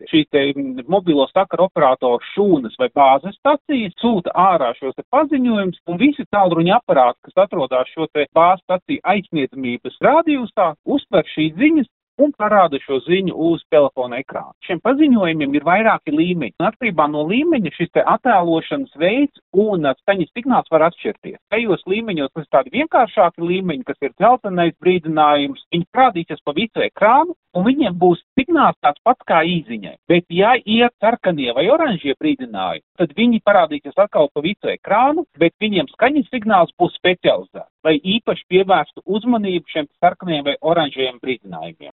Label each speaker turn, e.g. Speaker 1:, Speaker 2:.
Speaker 1: šī te mobilo sakaru operatoru šūnas vai bāzes stacijas sūta ārā šos te paziņojumus, un visi tālruņa aparāti, kas atrodas šo te bāzes staciju aizsniedzamības rādījusā, uztver šīs ziņas un parāda šo ziņu uz telefona ekrāna. Šiem paziņojumiem ir vairāki līmeņi. Atkarībā no līmeņa šis te attēlošanas veids un skaņas signāls var atšķirties. Tajos līmeņos, kas ir tādi vienkāršāki līmeņi, kas ir dzeltenais brīdinājums, viņi parādīsies pa visu ekrānu, un viņiem būs signāls tāds pats kā īziņai. Bet, ja iet sarkanie vai oranžie brīdinājumi, tad viņi parādīsies atkal pa visu ekrānu, bet viņiem skaņas signāls būs specializēts, lai īpaši pievērstu uzmanību šiem sarkaniem vai oranžajiem brīdinājumiem.